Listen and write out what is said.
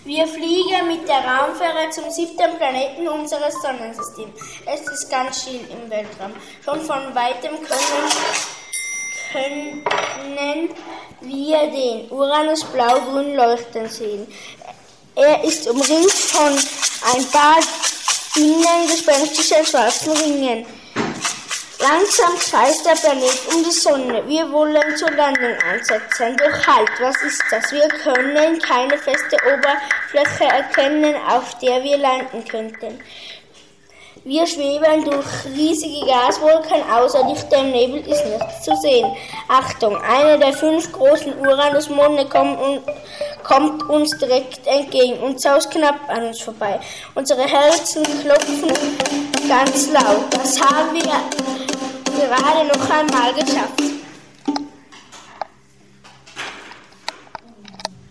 Wir fliegen mit der Raumfähre zum 7. Planeten unseres Sonnensystems. Es ist ganz still im Weltraum. Schon von weitem können wir den Uranus blau-grün leuchten sehen. Er ist umringt von ein paar dünnen, gespenstigsten schwarzen Ringen. Langsam kreist der Planet um die Sonne. Wir wollen zur Landung ansetzen. Doch halt, was ist das? Wir können keine feste Oberfläche erkennen, auf der wir landen könnten. Wir schweben durch riesige Gaswolken, außer dichtem Nebel ist nichts zu sehen. Achtung, einer der 5 großen Uranusmonde kommt uns direkt entgegen und saust knapp an uns vorbei. Unsere Herzen klopfen ganz laut. Das haben wir gerade noch einmal geschafft.